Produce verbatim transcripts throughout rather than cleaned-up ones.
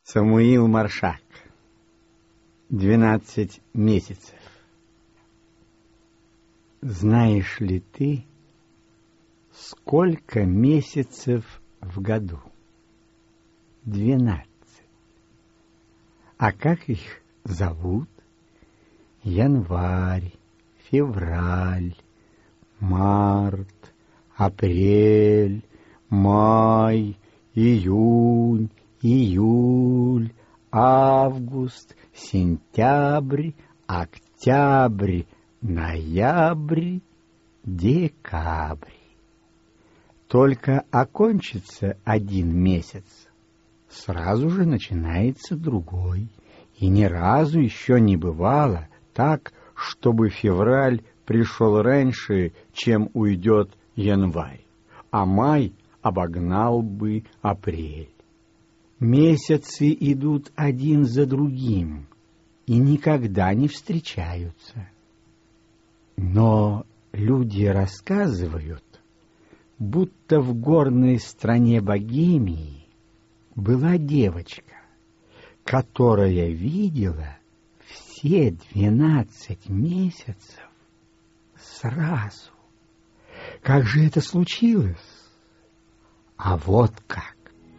Самуил Маршак. Двенадцать месяцев. Знаешь ли ты, сколько месяцев в году? Двенадцать. А как их зовут? Январь, февраль, март, апрель, май, июнь, июль, август, сентябрь, октябрь, ноябрь, декабрь. Только окончится один месяц, сразу же начинается другой. И ни разу еще не бывало так, чтобы февраль пришел раньше, чем уйдет январь, а май обогнал бы апрель. Месяцы идут один за другим и никогда не встречаются. Но люди рассказывают, будто в горной стране Богемии была девочка, которая видела все двенадцать месяцев сразу. Как же это случилось? А вот как.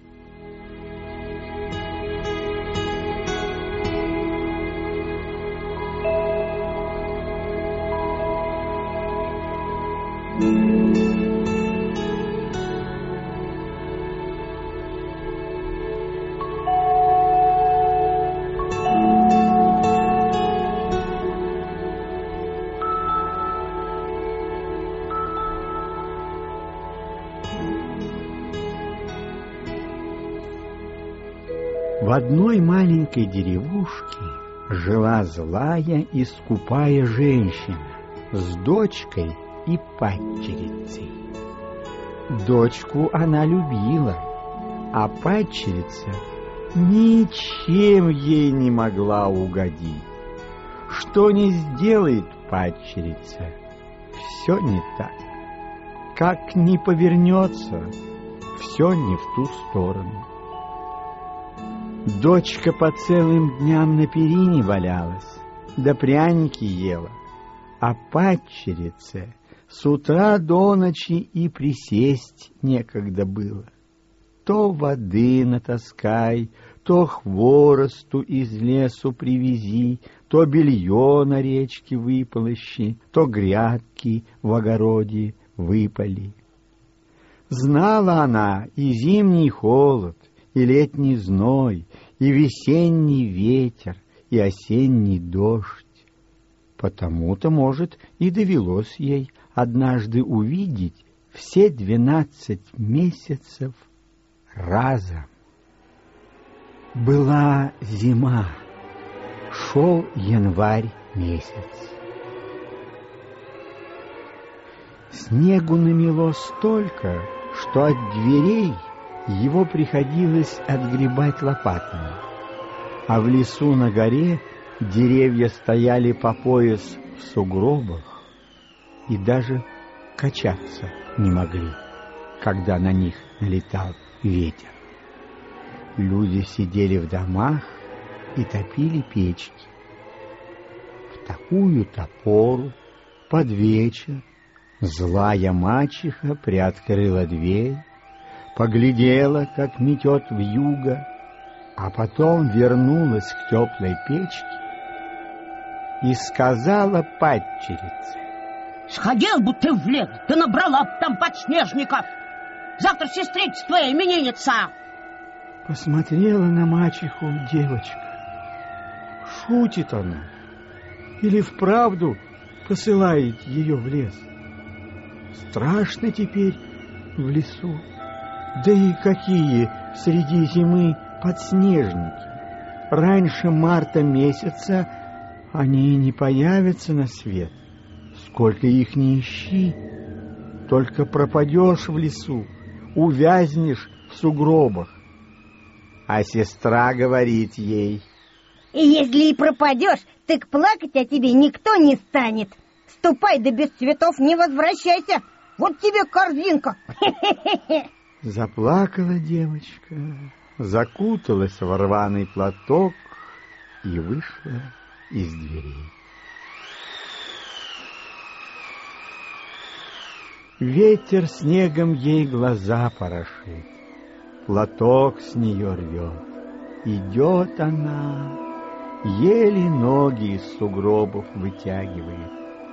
В одной маленькой деревушке жила злая и скупая женщина с дочкой и падчерицей. Дочку она любила, а падчерица ничем ей не могла угодить. Что ни сделает падчерица, все не так. Как ни повернется, все не в ту сторону. Дочка по целым дням на перине валялась, да пряники ела, а падчерице с утра до ночи и присесть некогда было. То воды натаскай, то хворосту из лесу привези, то белье на речке выполощи, то грядки в огороде выпали. Знала она и зимний холод, и летний зной, и весенний ветер, и осенний дождь. Потому-то, может, и довелось ей однажды увидеть все двенадцать месяцев разом. Была зима, шел январь месяц. Снегу намело столько, что от дверей его приходилось отгребать лопатами, а в лесу на горе деревья стояли по пояс в сугробах и даже качаться не могли, когда на них налетал ветер. Люди сидели в домах и топили печки. В такую-то пору, под вечер, злая мачеха приоткрыла дверь, поглядела, как метет вьюга, а потом вернулась к теплой печке и сказала падчерице: «Сходил бы ты в лес, да набрала б там подснежников! Завтра сестрица твоя именинница!» Посмотрела на мачеху девочка. Шутит она или вправду посылает ее в лес? Страшно теперь в лесу. Да и какие среди зимы подснежники! Раньше марта месяца они не появятся на свет. Сколько их ни ищи, только пропадешь в лесу, увязнешь в сугробах. А сестра говорит ей: и если и пропадешь, так плакать о тебе никто не станет. Ступай, да без цветов не возвращайся. Вот тебе корзинка. Заплакала девочка закуталась в рваный платок и вышла из дверей. Ветер снегом ей глаза порошит, платок с нее рвет. Идет она, еле ноги из сугробов вытягивает.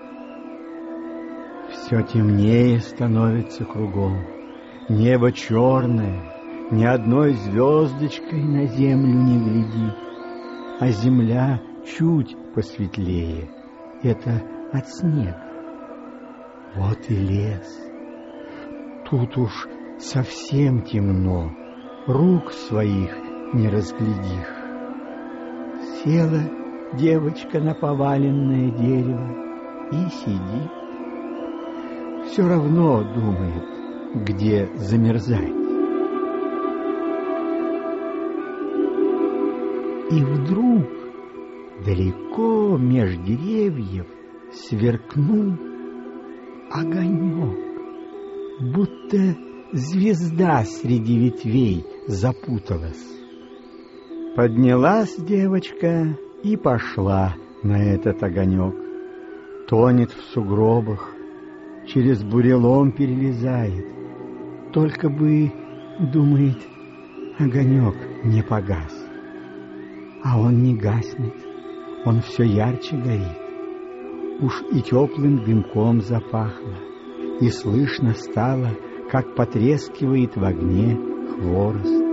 Все темнее становится кругом, небо черное, ни одной звездочкой на землю не глядит, а земля чуть посветлее, это от снега. Вот и лес. Тут уж совсем темно, рук своих не разглядишь. Села девочка на поваленное дерево и сидит. Все равно думает, где замерзать. И вдруг далеко меж деревьев сверкнул огонек, будто звезда среди ветвей запуталась. Поднялась девочка и пошла на этот огонек. Тонет в сугробах, через бурелом перелезает. Только бы, думает, огонек не погас. А он не гаснет, он все ярче горит. Уж и теплым дымком запахло, и слышно стало, как потрескивает в огне хворост.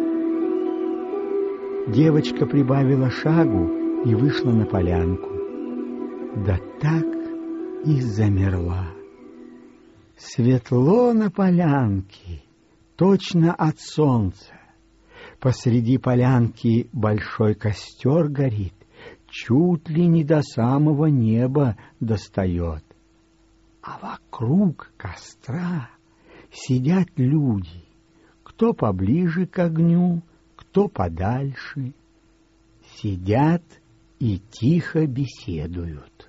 Девочка прибавила шагу и вышла на полянку. Да так и замерла. Светло на полянке, точно от солнца. Посреди полянки большой костер горит, чуть ли не до самого неба достает. А вокруг костра сидят люди, кто поближе к огню, кто подальше. Сидят и тихо беседуют.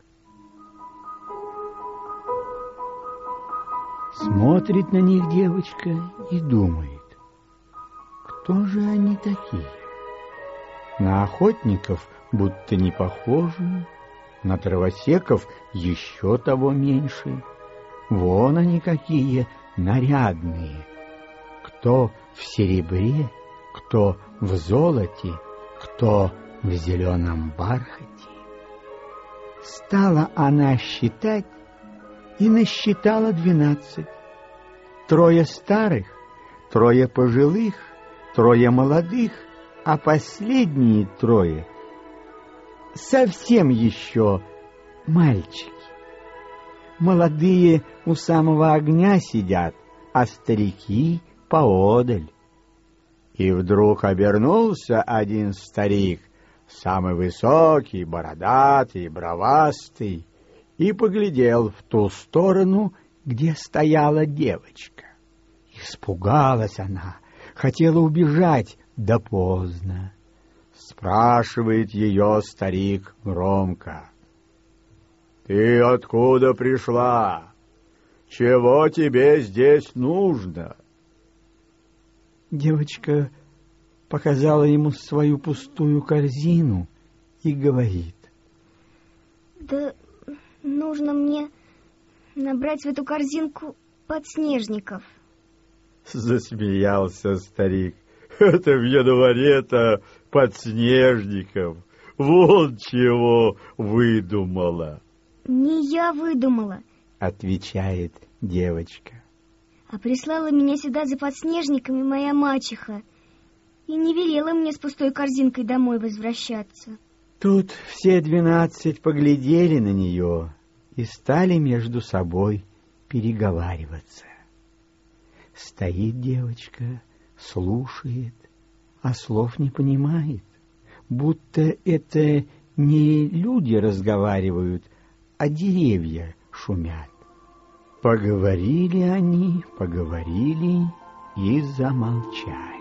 Смотрит на них девочка и думает, кто же они такие? На охотников будто не похожи, на травосеков еще того меньше. Вон они какие нарядные, кто в серебре, кто в золоте, кто в зеленом бархате. Стала она считать и насчитала двенадцать. Трое старых, трое пожилых, трое молодых, а последние трое совсем еще мальчики. Молодые у самого огня сидят, а старики поодаль. И вдруг обернулся один старик, самый высокий, бородатый, бровастый, и поглядел в ту сторону, где стояла девочка. Испугалась она, хотела убежать, да поздно. Спрашивает ее старик громко: «Ты откуда пришла? Чего тебе здесь нужно?» Девочка показала ему свою пустую корзину и говорит: «Да нужно мне набрать в эту корзинку подснежников». Засмеялся старик: «Это в январе-то подснежников, вот чего выдумала». «Не я выдумала», — отвечает девочка, «а прислала меня сюда за подснежниками моя мачеха и не велела мне с пустой корзинкой домой возвращаться». Тут все двенадцать поглядели на нее и стали между собой переговариваться. Стоит девочка, слушает, а слов не понимает, будто это не люди разговаривают, а деревья шумят. Поговорили они, поговорили и замолчали.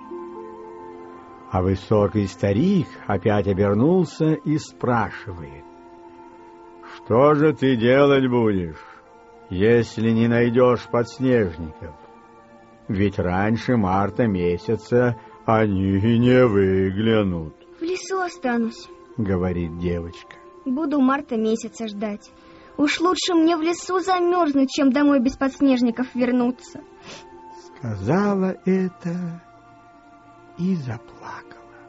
А высокий старик опять обернулся и спрашивает: «Что же ты делать будешь, если не найдешь подснежников? Ведь раньше марта месяца они не выглянут. В лесу останусь, говорит девочка. Буду марта месяца ждать. Уж лучше мне в лесу замерзнуть, чем домой без подснежников вернуться. Сказала это и заплакала.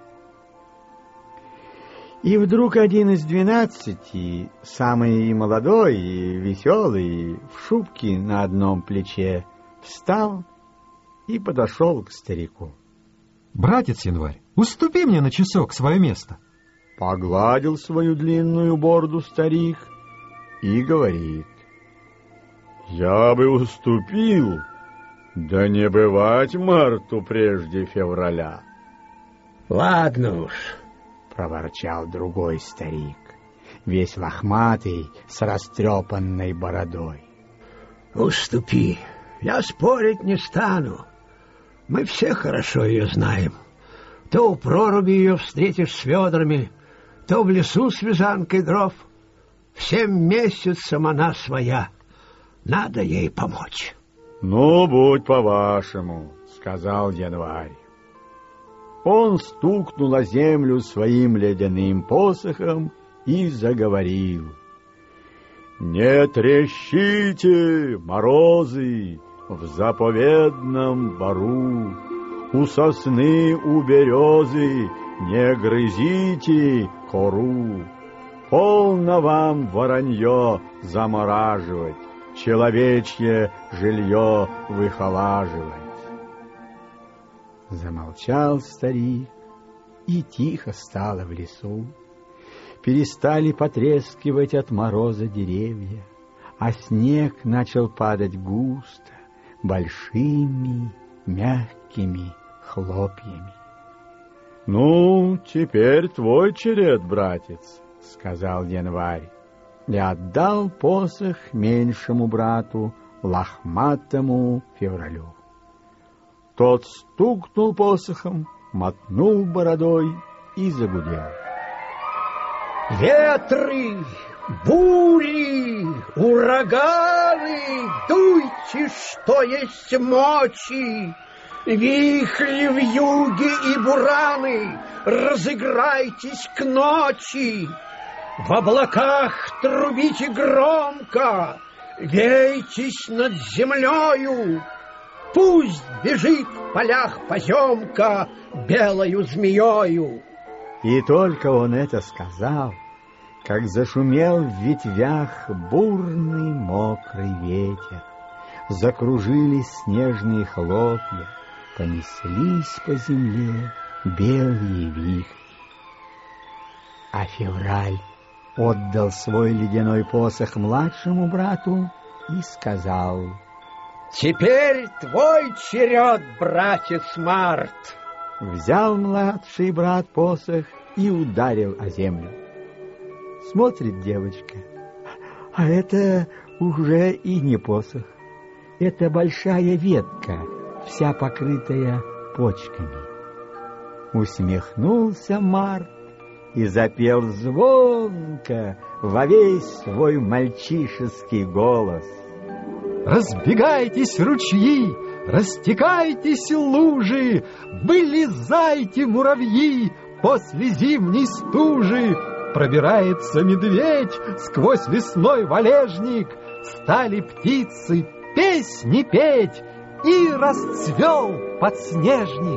И вдруг один из двенадцати, самый молодой и веселый, в шубке на одном плече, встал и подошел к старику. Братец Январь, уступи мне на часок свое место. Погладил свою длинную бороду старик и говорит: я бы уступил, да не бывать марту прежде февраля. Ладно уж, проворчал другой старик, весь лохматый, с растрепанной бородой. Уступи, я спорить не стану. Мы все хорошо ее знаем. То у проруби ее встретишь с ведрами, то в лесу с вязанкой дров. Всем месяцам она своя. Надо ей помочь. Ну, будь по-вашему, сказал Январь. Он стукнул о землю своим ледяным посохом и заговорил. Не трещите, морозы, в заповедном бору, у сосны, у березы не грызите кору. Полно вам воронье замораживать, человечье жилье выхолаживать. Замолчал старик, и тихо стало в лесу. Перестали потрескивать от мороза деревья, а снег начал падать густо, большими мягкими хлопьями. — Ну, теперь твой черед, братец, — сказал Январь, и отдал посох меньшему брату, лохматому Февралю. Тот стукнул посохом, мотнул бородой и загудел. Ветры, бури, ураганы, дуйте, что есть мочи, вихри в юге и бураны, разыграйтесь к ночи. В облаках трубите громко, вейтесь над землею, пусть бежит в полях поземка белою змеёю. И только он это сказал, как зашумел в ветвях бурный мокрый ветер. Закружились снежные хлопья, понеслись по земле белые вихри. А Февраль отдал свой ледяной посох младшему брату и сказал: «Теперь твой черед, братец Март!» Взял младший брат посох и ударил о землю. Смотрит девочка, а это уже и не посох. Это большая ветка, вся покрытая почками. Усмехнулся Март и запел звонко во весь свой мальчишеский голос. Разбегайтесь, ручьи, растекайтесь, лужи, вылезайте, муравьи, после зимней стужи. Пробирается медведь сквозь лесной валежник, стали птицы песни петь, и расцвел подснежник.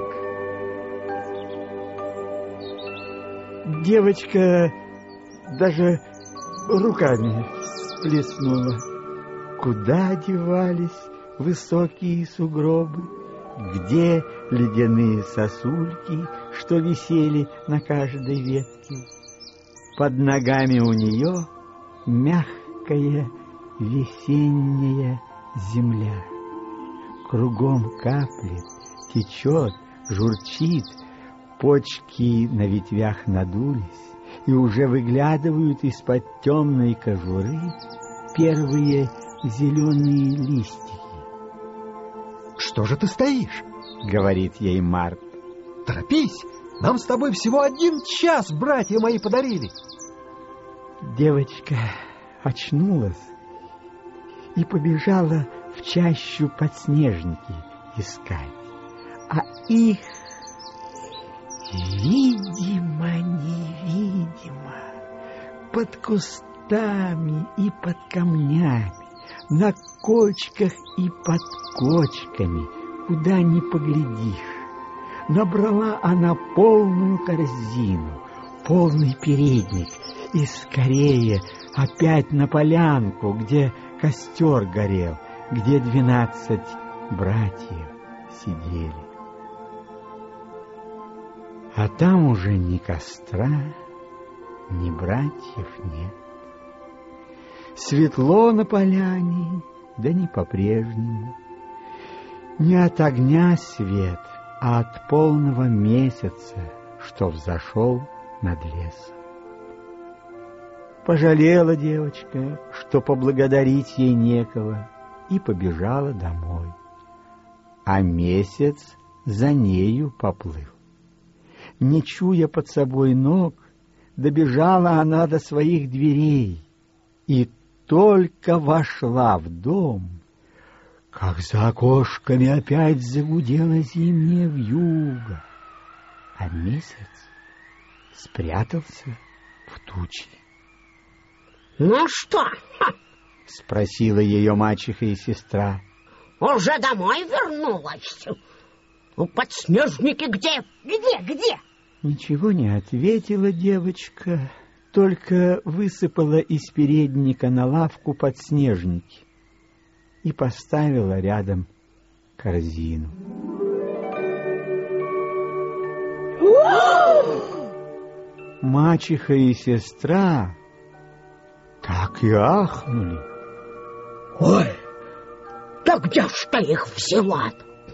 Девочка даже руками всплеснула. Куда девались высокие сугробы? Где ледяные сосульки, что висели на каждой ветке? Под ногами у нее мягкая весенняя земля. Кругом каплет, течет, журчит, почки на ветвях надулись, и уже выглядывают из-под темной кожуры первые зеленые листики. «Что же ты стоишь?» — говорит ей Март. «Торопись, нам с тобой всего один час братья мои подарили». Девочка очнулась и побежала в чащу подснежники искать, а их Видимо-невидимо, под кустами и под камнями, на кочках и под кочками, куда ни поглядишь, набрала она полную корзину, полный передник, и скорее опять на полянку, где костер горел, где двенадцать братьев сидели. А там уже ни костра, ни братьев нет. Светло на поляне, да не по-прежнему. Не от огня свет, а от полного месяца, что взошел над лесом. Пожалела девочка, что поблагодарить ей некого, и побежала домой. А месяц за нею поплыл. Не чуя под собой ног, добежала она до своих дверей и только вошла в дом, как за окошками опять загудела зимняя вьюга, а месяц спрятался в тучи. — Ну что? — спросила ее мачеха и сестра. — Уже домой вернулась? У подснежники где? Где, где? Ничего не ответила девочка, только высыпала из передника на лавку подснежники и поставила рядом корзину. Мачеха и сестра так и ахнули. — Ой, да где ж ты их взяла?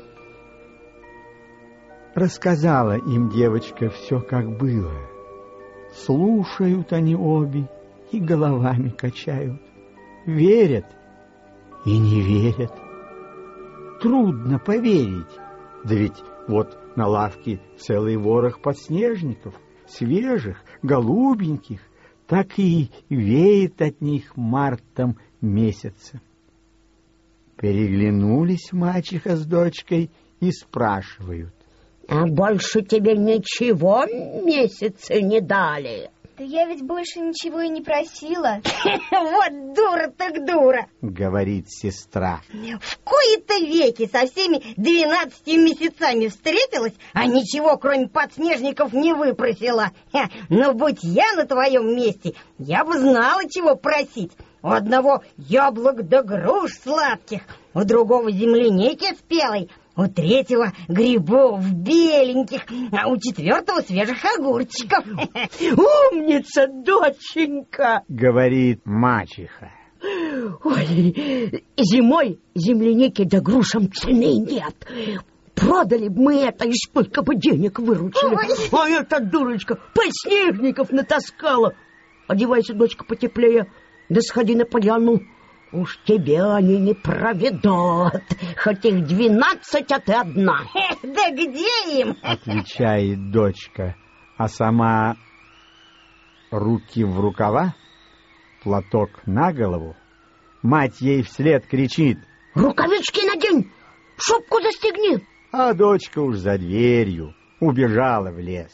Рассказала им девочка все, как было. Слушают они обе и головами качают. Верят и не верят. Трудно поверить. Да ведь вот на лавке целый ворох подснежников, свежих, голубеньких, так и веет от них мартом месяца. Переглянулись мачеха с дочкой и спрашивают: А больше тебе ничего месяца не дали? Да я ведь больше ничего и не просила. Вот дура так дура, говорит сестра. В кои-то веки со всеми двенадцатью месяцами встретилась, а ничего, кроме подснежников, не выпросила. Но будь я на твоем месте, я бы знала, чего просить. У одного яблок да груш сладких, у другого земляники спелой, у третьего грибов беленьких, а у четвертого свежих огурчиков. Умница, доченька, говорит мачеха. Ой, зимой земляники да грушам цены нет. Продали бы мы это, и сколько бы денег выручили. Ой. А эта дурочка подснежников натаскала. Одевайся, дочка, потеплее, да сходи на поляну. Уж тебе они не проведут, хоть их двенадцать, а ты одна. Да где им? Отвечает дочка, а сама руки в рукава, платок на голову. Мать ей вслед кричит: рукавички надень, шубку застегни. А дочка уж за дверью убежала в лес.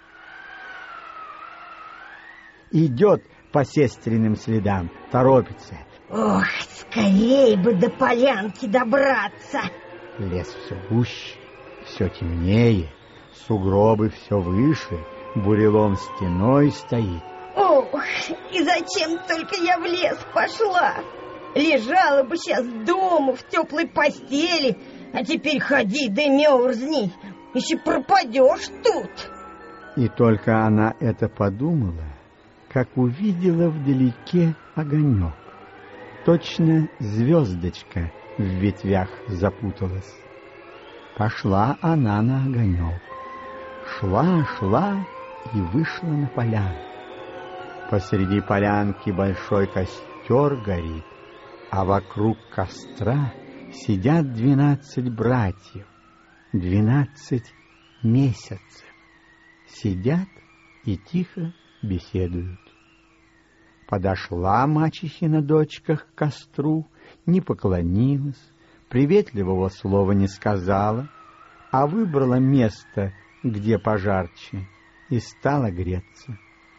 Идет по сестриным следам, торопится. Ох, скорей бы до полянки добраться. Лес все гуще, все темнее, сугробы все выше, бурелом стеной стоит. Ох, и зачем только я в лес пошла? Лежала бы сейчас дома в теплой постели, а теперь ходи да мерзни, еще пропадешь тут. И только она это подумала, как увидела вдалеке огонек. Точно звездочка в ветвях запуталась. Пошла она на огонек. Шла, шла и вышла на поляну. Посреди полянки большой костер горит, а вокруг костра сидят двенадцать братьев, двенадцать месяцев. Сидят и тихо беседуют. Подошла мачехина дочка к костру, не поклонилась, приветливого слова не сказала, а выбрала место где пожарче, и стала греться.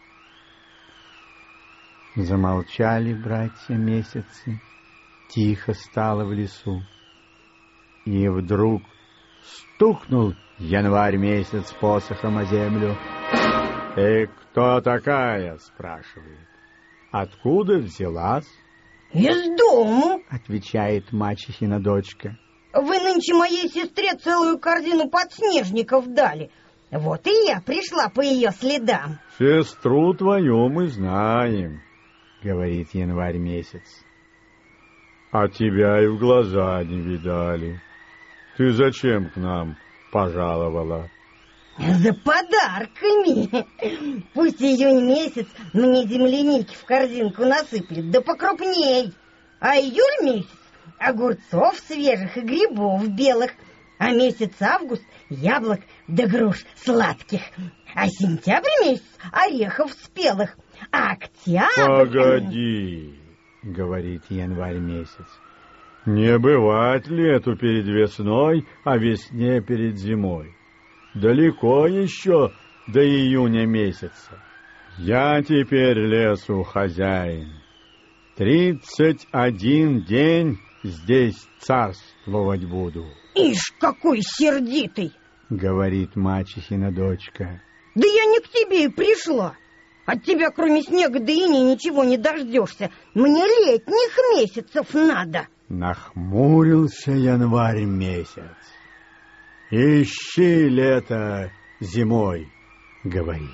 Замолчали братья месяцы, тихо стало в лесу. И вдруг стукнул январь месяц посохом о землю. «Ты кто такая?» — спрашивает. «Откуда взялась?» «Из дому», — отвечает мачехина дочка. «Вы нынче моей сестре целую корзину подснежников дали. Вот и я пришла по ее следам». «Сестру твою мы знаем», — говорит январь месяц. «А тебя и в глаза не видали. Ты зачем к нам пожаловала?» «За подарками. Пусть июнь месяц мне земляники в корзинку насыплет, да покрупней. А июль месяц огурцов свежих и грибов белых. А месяц август яблок да груш сладких. А сентябрь месяц орехов спелых. А октябрь...» «Погоди», — говорит январь месяц. «Не бывать лету перед весной, а весне перед зимой. Далеко еще до июня месяца. Я теперь лесу хозяин. Тридцать один день здесь царствовать буду». «Ишь, какой сердитый!» — говорит мачехина дочка. «Да я не к тебе и пришла. От тебя, кроме снега да инея, ничего не дождешься. Мне летних месяцев надо». Нахмурился январь месяц. «Ищи лето зимой», — говорит.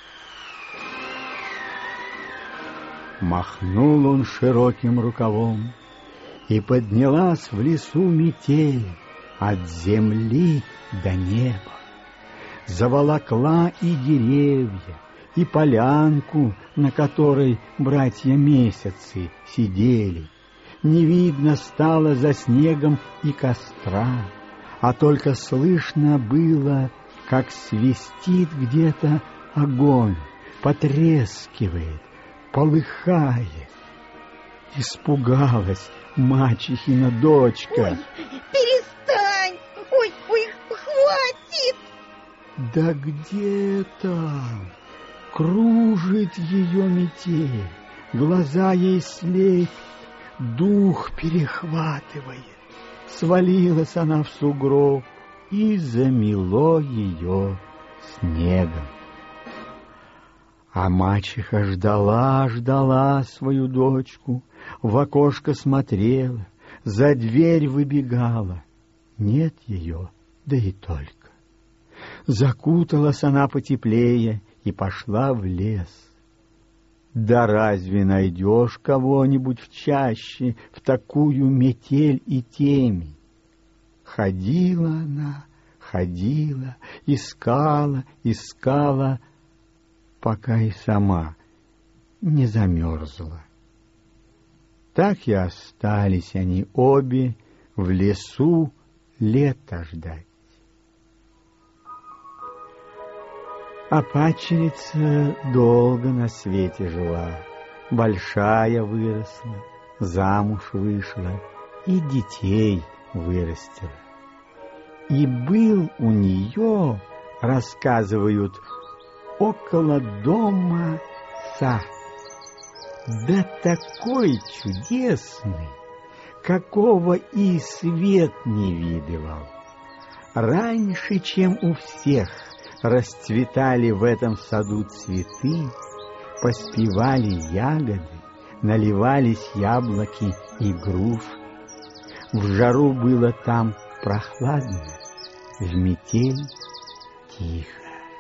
Махнул он широким рукавом, и поднялась в лесу метель от земли до неба. Заволокла и деревья, и полянку, на которой братья месяцы сидели. Не видно стало за снегом и костра, а только слышно было, как свистит где-то огонь, потрескивает, полыхает. Испугалась мачехина дочка. «Ой, перестань! Ой, ой, хватит!» Да где там? Кружит ее метель, глаза ей слепят, дух перехватывает. Свалилась она в сугроб, и замело ее снегом. А мачеха ждала, ждала свою дочку, в окошко смотрела, за дверь выбегала. Нет ее, да и только. Закуталась она потеплее и пошла в лес. Да разве найдешь кого-нибудь в чаще в такую метель и темень? Ходила она, ходила, искала, искала, пока и сама не замерзла. Так и остались они обе в лесу лета ждать. А падчерица долго на свете жила, большая выросла, замуж вышла и детей вырастила. И был у нее, рассказывают, около дома сад, да такой чудесный, какого и свет не видывал. Раньше, чем у всех, расцветали в этом саду цветы, поспевали ягоды, наливались яблоки и груши. В жару было там прохладно, в метель тихо.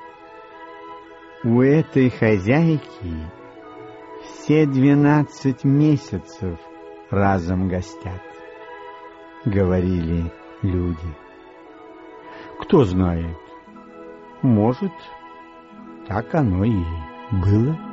У этой хозяйки все двенадцать месяцев разом гостят, говорили люди. Кто знает, может, так оно и было.